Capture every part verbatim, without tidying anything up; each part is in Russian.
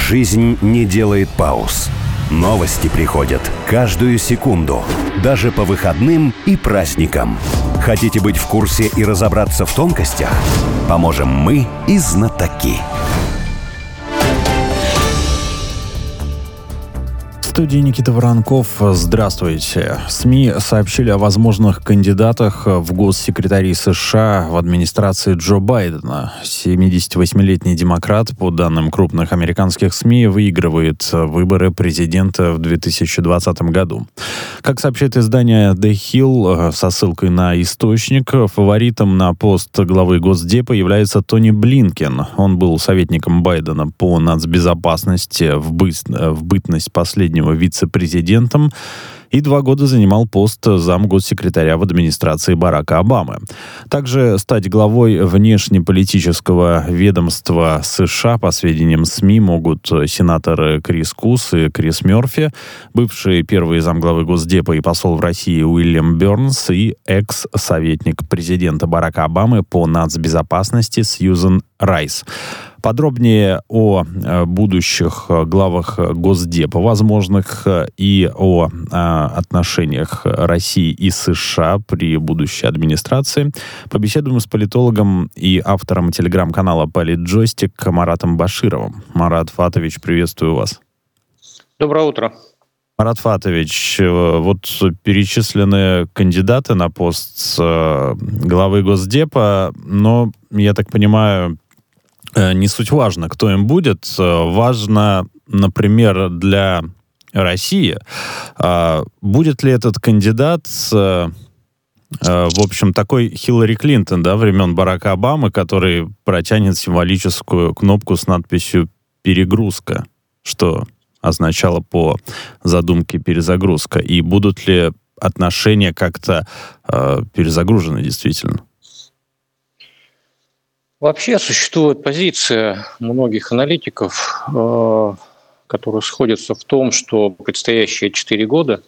Жизнь не делает пауз. Новости приходят каждую секунду, даже по выходным и праздникам. Хотите быть в курсе и разобраться в тонкостях? Поможем мы и знатоки. В студии Никита Воронков. Здравствуйте. СМИ сообщили о возможных кандидатах в госсекретари США в администрации Джо Байдена. семидесятивосьмилетний демократ, по данным крупных американских СМИ, выигрывает выборы президента в две тысячи двадцатом году. Как сообщает издание The Hill со ссылкой на источник, фаворитом на пост главы Госдепа является Тони Блинкен. Он был советником Байдена по нацбезопасности в, быт... в бытность последнего вице-президентом и два года занимал пост замгоссекретаря в администрации Барака Обамы. Также стать главой внешнеполитического ведомства США, по сведениям СМИ, могут сенаторы Крис Кус и Крис Мерфи, бывший первый замглавы Госдепа и посол в России Уильям Бернс и экс-советник президента Барака Обамы по нацбезопасности Сьюзан Райс. Подробнее о будущих главах Госдепа, возможных, и о отношениях России и США при будущей администрации побеседуем с политологом и автором телеграм-канала «Политджойстик» Маратом Башировым. Марат Фатович, приветствую вас. Доброе утро. Марат Фатович, вот перечислены кандидаты на пост главы Госдепа, но, я так понимаю, не суть важно, кто им будет. Важно, например, для России, будет ли этот кандидат, в общем, такой Хиллари Клинтон, да, времен Барака Обамы, который протянет символическую кнопку с надписью «Перегрузка», что означало по задумке «перезагрузка». И будут ли отношения как-то перезагружены действительно? Вообще существует позиция многих аналитиков, э, которые сходятся в том, что предстоящие четыре года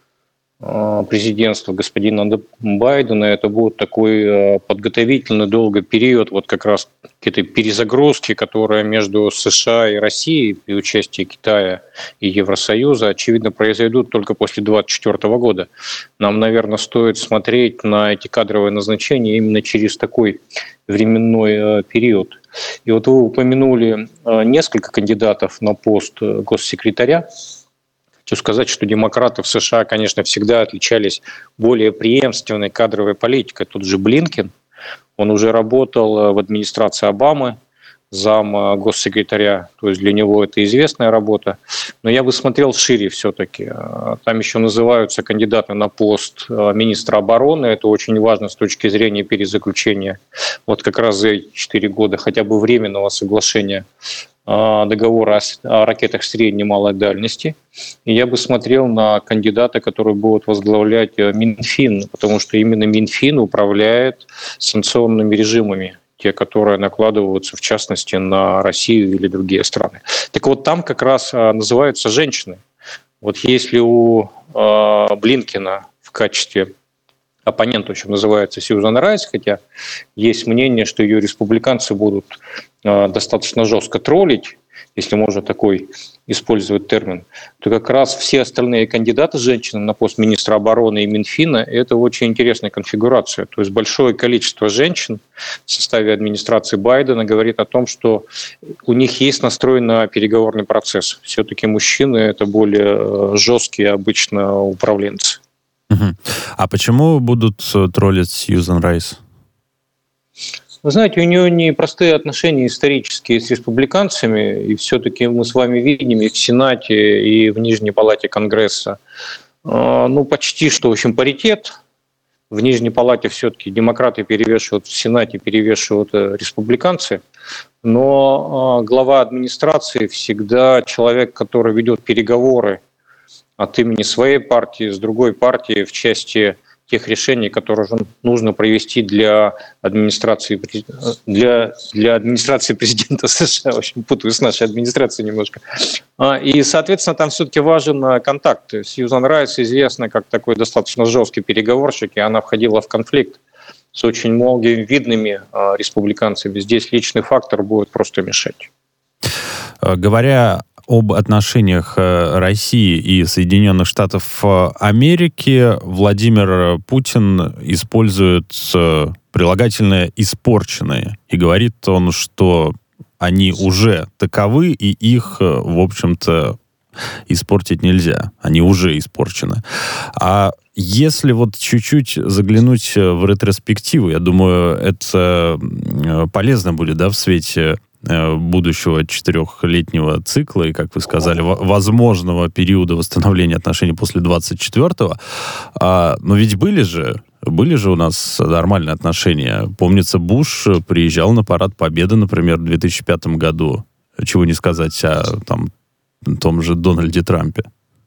э, президентства господина Байдена это будет такой э, подготовительный долгий период вот как раз к этой перезагрузке, которая между США и Россией при участии Китая и Евросоюза, очевидно, произойдут только после две тысячи двадцать четвёртого года. Нам, наверное, стоит смотреть на эти кадровые назначения именно через такой временной э, период. И вот вы упомянули э, несколько кандидатов на пост госсекретаря. Хочу сказать, что демократы в США, конечно, всегда отличались более преемственной кадровой политикой. Тут же Блинкен, он уже работал в администрации Обамы, зам госсекретаря, то есть для него это известная работа. Но я бы смотрел шире все-таки. Там еще называются кандидаты на пост министра обороны. Это очень важно с точки зрения перезаключения вот как раз за эти четыре года хотя бы временного соглашения договора о ракетах средней и малой дальности. И я бы смотрел на кандидата, который будет возглавлять Минфин, потому что именно Минфин управляет санкционными режимами, те, которые накладываются, в частности, на Россию или другие страны. Так вот, там как раз называются женщины. Вот если у э, Блинкена в качестве оппонента, в общем, называется Сьюзан Райс, хотя есть мнение, что ее республиканцы будут э, достаточно жестко троллить, если можно такой использовать термин, то как раз все остальные кандидаты женщины на пост министра обороны и Минфина – это очень интересная конфигурация. То есть большое количество женщин в составе администрации Байдена говорит о том, что у них есть настрой на переговорный процесс. Все-таки мужчины – это более жесткие обычно управленцы. Угу. А почему будут троллить Сьюзан Райс? Вы знаете, у нее непростые отношения исторические с республиканцами, и все-таки мы с вами видим и в Сенате, и в Нижней палате Конгресса, ну, почти что, в общем, паритет. В Нижней палате все-таки демократы перевешивают, в Сенате перевешивают республиканцы, но глава администрации всегда человек, который ведет переговоры от имени своей партии с другой партией в части тех решений, которые нужно провести для администрации, для, для администрации президента США. В общем, путаю с нашей администрацией немножко. И, соответственно, там все-таки важен контакт. Сьюзан Райс известна как такой достаточно жесткий переговорщик, и она входила в конфликт с очень многими видными республиканцами. Здесь личный фактор будет просто мешать. Говоря об отношениях России и Соединенных Штатов Америки Владимир Путин использует прилагательное «испорченные». И говорит он, что они уже таковы, и их, в общем-то, испортить нельзя. Они уже испорчены. А если вот чуть-чуть заглянуть в ретроспективу, я думаю, это полезно будет, да, в свете будущего четырехлетнего цикла и, как вы сказали, возможного периода восстановления отношений после двадцать четвёртого. А, но ведь были же, были же у нас нормальные отношения. Помнится, Буш приезжал на Парад Победы, например, в две тысячи пятом году. Чего не сказать о там, том же Дональде Трампе.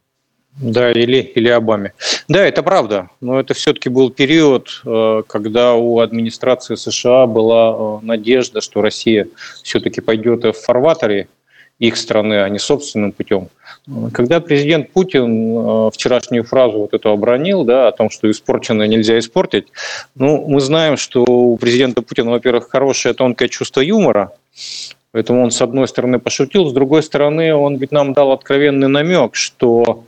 Да, или, или Обаме. Да, это правда, но это все-таки был период, когда у администрации США была надежда, что Россия все-таки пойдет в фарватере их страны, а не собственным путем. Когда президент Путин вчерашнюю фразу вот эту обронил, да, о том, что испорченное нельзя испортить, ну, мы знаем, что у президента Путина, во-первых, хорошее тонкое чувство юмора, поэтому он, с одной стороны, пошутил, с другой стороны, он ведь нам дал откровенный намек, что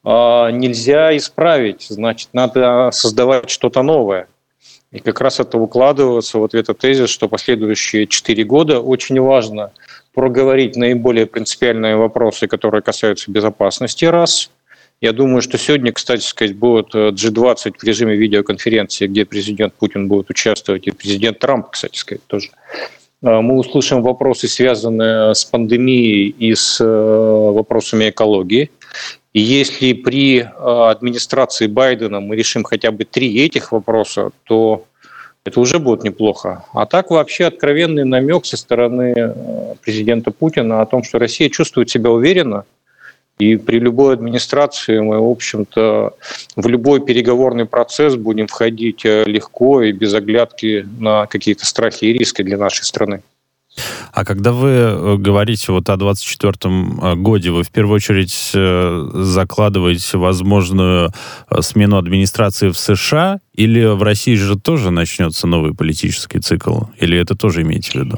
нельзя исправить, значит, надо создавать что-то новое. И как раз это укладывается вот в этот тезис, что последующие четыре года очень важно проговорить наиболее принципиальные вопросы, которые касаются безопасности, раз. Я думаю, что сегодня, кстати сказать, будет джи двадцать в режиме видеоконференции, где президент Путин будет участвовать, и президент Трамп, кстати сказать, тоже. Мы услышим вопросы, связанные с пандемией и с вопросами экологии. И если при администрации Байдена мы решим хотя бы три этих вопроса, то это уже будет неплохо. А так вообще откровенный намек со стороны президента Путина о том, что Россия чувствует себя уверенно, и при любой администрации мы, в общем-то, в любой переговорный процесс будем входить легко и без оглядки на какие-то страхи и риски для нашей страны. А когда вы говорите вот о двадцать четвёртом годе, вы в первую очередь закладываете возможную смену администрации в США, или в России же тоже начнется новый политический цикл? Или это тоже имеете в виду?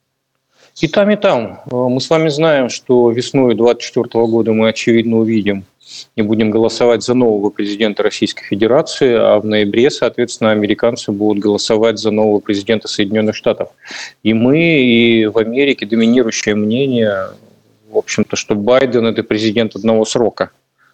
И там, и там. Мы с вами знаем, что весной двадцать четвёртого года мы, очевидно, увидим и будем голосовать за нового президента Российской Федерации, а в ноябре, соответственно, американцы будут голосовать за нового президента Соединенных Штатов. И мы, и в Америке доминирующее мнение, в общем-то, что Байден – это президент одного срока.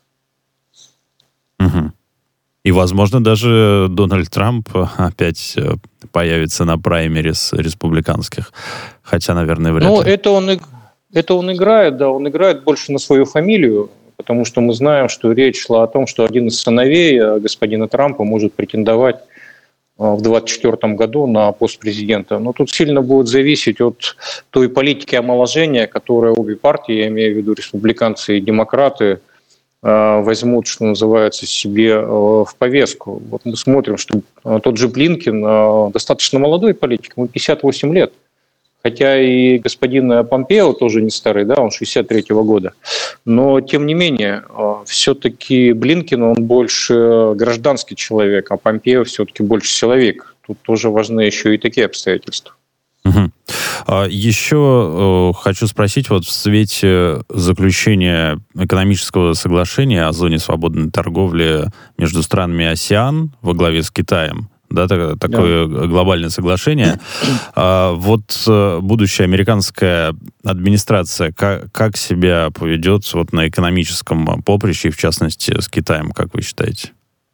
Угу. И, возможно, даже Дональд Трамп опять появится на праймерис республиканских. Хотя, наверное, вряд ли. Ну, это он, это он играет, да, он играет больше на свою фамилию, потому что мы знаем, что речь шла о том, что один из сыновей господина Трампа может претендовать в двадцать четвёртом году на пост президента. Но тут сильно будет зависеть от той политики омоложения, которую обе партии, я имею в виду республиканцы и демократы, возьмут, что называется, себе в повестку. Вот мы смотрим, что тот же Блинкен достаточно молодой политик, ему пятьдесят восемь лет. Хотя и господин Помпео тоже не старый, да, он шестьдесят третьего года. Но, тем не менее, все-таки Блинкен, он больше гражданский человек, а Помпео все-таки больше силовик. Тут тоже важны еще и такие обстоятельства. Угу. Еще хочу спросить, вот в свете заключения экономического соглашения о зоне свободной торговли между странами АСЕАН во главе с Китаем, да, такое да. глобальное соглашение. А, вот будущая американская администрация как, как себя поведет вот на экономическом поприще, в частности, с Китаем, как вы считаете?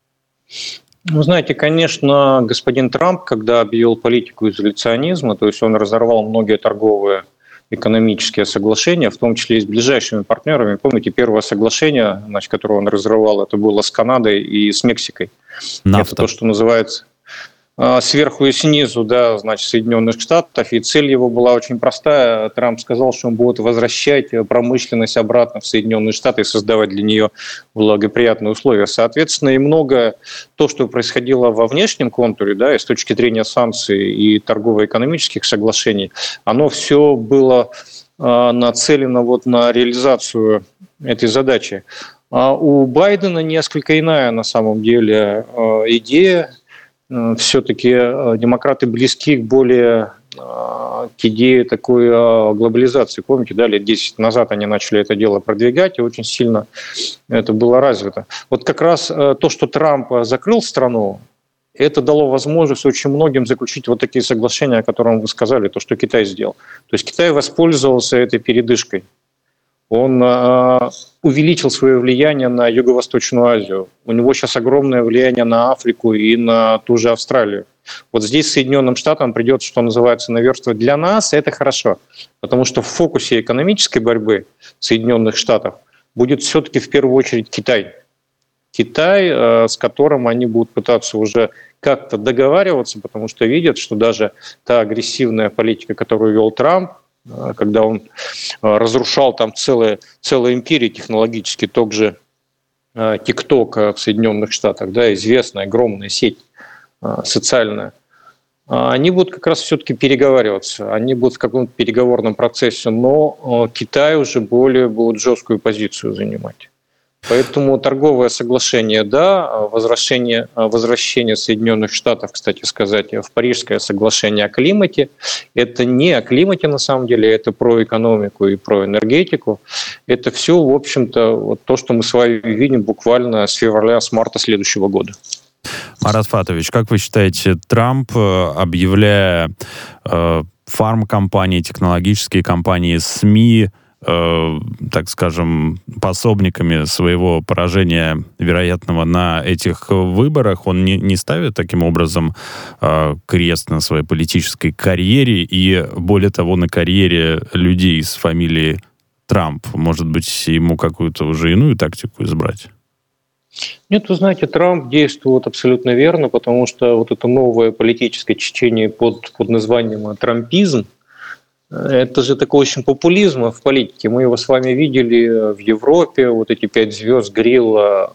Вы знаете, конечно, господин Трамп, когда объявил политику изоляционизма, то есть он разорвал многие торговые экономические соглашения, в том числе и с ближайшими партнерами. Помните, первое соглашение, значит, которое он разрывал, это было с Канадой и с Мексикой. Нафта. Это то, что называется сверху и снизу, да, значит, Соединенных Штатов, и цель его была очень простая. Трамп сказал, что он будет возвращать промышленность обратно в Соединенные Штаты и создавать для нее благоприятные условия. Соответственно, и многое то, что происходило во внешнем контуре, да, и с точки зрения санкций и торгово-экономических соглашений, оно все было нацелено вот на реализацию этой задачи. А у Байдена несколько иная на самом деле идея. Все-таки демократы близки к более к идее такой глобализации. Помните, да, лет десять назад они начали это дело продвигать, и очень сильно это было развито. Вот как раз то, что Трамп закрыл страну, это дало возможность очень многим заключить вот такие соглашения, о которых вы сказали, то, что Китай сделал. То есть Китай воспользовался этой передышкой. Он э, увеличил свое влияние на Юго-Восточную Азию. У него сейчас огромное влияние на Африку и на ту же Австралию. Вот здесь Соединенным Штатам придется, что называется, наверстывать. Для нас это хорошо, потому что в фокусе экономической борьбы Соединенных Штатов будет все-таки в первую очередь Китай. Китай, э, с которым они будут пытаться уже как-то договариваться, потому что видят, что даже та агрессивная политика, которую вел Трамп, когда он разрушал там целые, целые империи технологические, тот же TikTok в Соединенных Штатах, да, известная огромная сеть социальная, они будут как раз все-таки переговариваться, они будут в каком-то переговорном процессе, но Китай уже более будет жесткую позицию занимать. Поэтому торговое соглашение, да, возвращение, возвращение Соединенных Штатов, кстати сказать, в Парижское соглашение о климате, это не о климате на самом деле, это про экономику и про энергетику. Это все, в общем-то, вот то, что мы с вами видим буквально с февраля, с марта следующего года. Марат Фатович, как вы считаете, Трамп, объявляя э, фармкомпании, технологические компании, СМИ, так скажем, пособниками своего поражения вероятного на этих выборах, он не, не ставит таким образом э, крест на своей политической карьере и, более того, на карьере людей с фамилией Трамп? Может быть, ему какую-то уже иную тактику избрать? Нет, вы знаете, Трамп действует абсолютно верно, потому что вот это новое политическое течение под, под названием трампизм, это же такой очень популизм в политике. Мы его с вами видели в Европе, вот эти пять звезд Грилла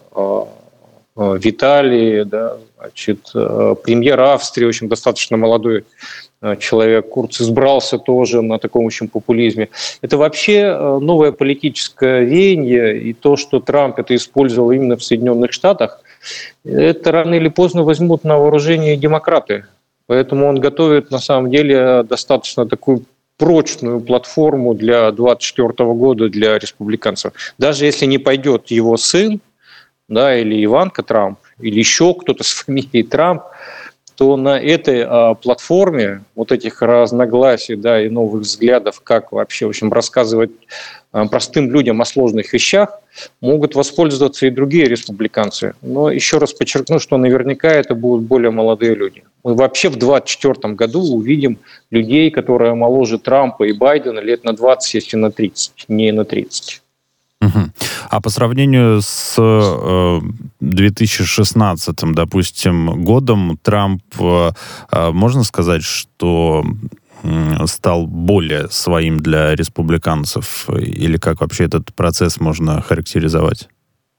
в Италии, да, значит, премьер Австрии, очень достаточно молодой человек, Курц, избрался тоже на таком очень популизме. Это вообще новое политическое веяние, и то, что Трамп это использовал именно в Соединенных Штатах, это рано или поздно возьмут на вооружение демократы. Поэтому он готовит, на самом деле, достаточно такую прочную платформу для двадцать четвёртого года для республиканцев. Даже если не пойдет его сын, да, или Иванка Трамп, или еще кто-то с фамилией Трамп, то на этой а, платформе вот этих разногласий, да, и новых взглядов, как вообще, в общем, рассказывать а, простым людям о сложных вещах, могут воспользоваться и другие республиканцы. Но еще раз подчеркну, что наверняка это будут более молодые люди. Мы вообще в двадцать четвёртом году увидим людей, которые моложе Трампа и Байдена лет на двадцать, если на тридцать, не на тридцать. Угу. А по сравнению с э, две тысячи шестнадцатым, допустим, годом, Трамп, э, можно сказать, что э, стал более своим для республиканцев? Или как вообще этот процесс можно характеризовать?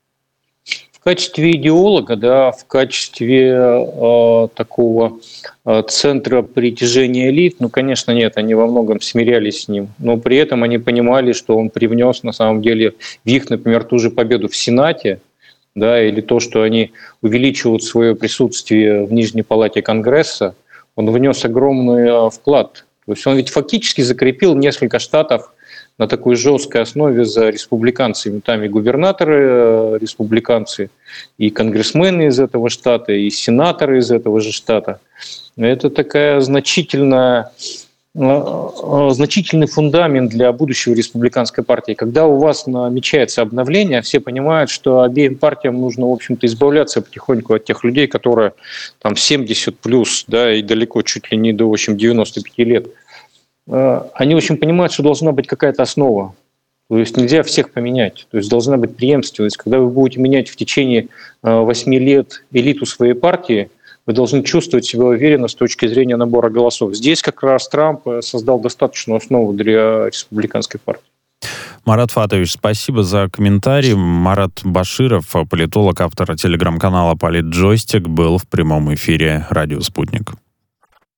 В качестве идеолога, да, в качестве э, такого э, центра притяжения элит, ну, конечно, нет, они во многом смирялись с ним, но при этом они понимали, что он привнес, на самом деле, в их, например, ту же победу в Сенате, да, или то, что они увеличивают свое присутствие в Нижней палате Конгресса, он внес огромный вклад. То есть он ведь фактически закрепил несколько штатов на такой жесткой основе за республиканцами. Там и губернаторы республиканцы, и конгрессмены из этого штата, и сенаторы из этого же штата. Это такая значительная, значительный фундамент для будущего республиканской партии. Когда у вас намечается обновление, все понимают, что обеим партиям нужно, в общем-то, избавляться потихоньку от тех людей, которые там семьдесят плюс, да, и далеко чуть ли не до, в общем, девяноста пяти лет. Они очень понимают, что должна быть какая-то основа. То есть нельзя всех поменять. То есть должна быть преемственность. Когда вы будете менять в течение восьми лет элиту своей партии, вы должны чувствовать себя уверенно с точки зрения набора голосов. Здесь как раз Трамп создал достаточную основу для республиканской партии. Марат Фатович, спасибо за комментарий. Марат Баширов, политолог, автор телеграм-канала «Политджойстик», был в прямом эфире «Радио Спутник».